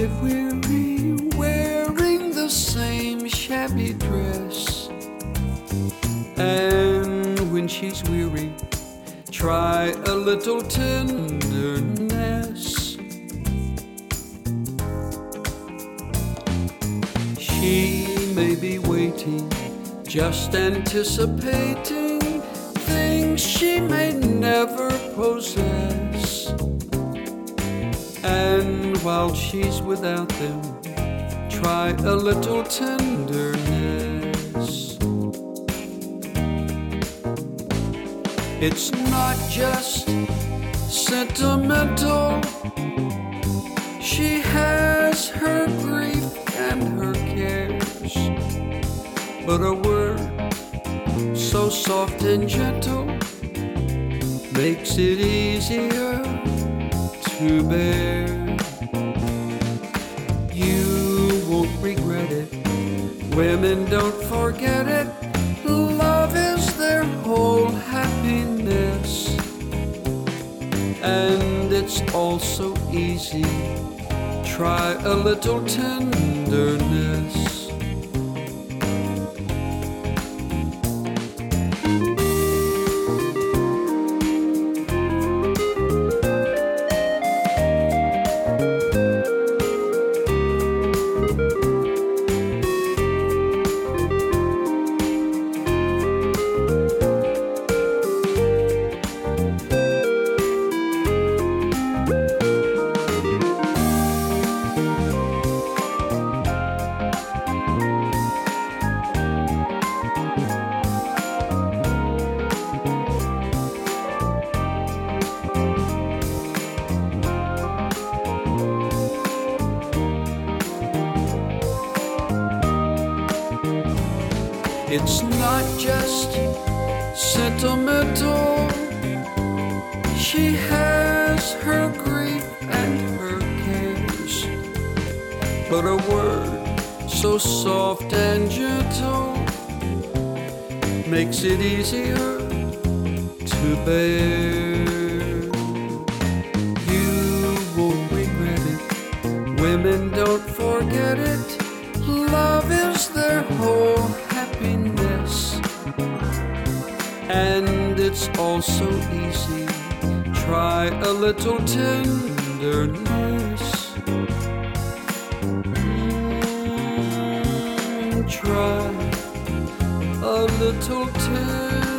get weary wearing the same shabby dress. And when she's weary, try a little tenderness. She may be waiting, just anticipating things she may never possess. And while she's without them, try a little tenderness. It's not just sentimental. She has her grief and her cares, but a word so soft and gentle makes it easier to bear. You won't regret it. Women don't forget it. Love is their whole happiness. And it's also easy. Try a little tenderness. It's not just sentimental. She has her grief and her cares, but a word so soft and gentle makes it easier to bear. You won't regret it. Women don't forget it. Love is their whole happiness, and it's also easy. Try a little tenderness. Try a little tenderness.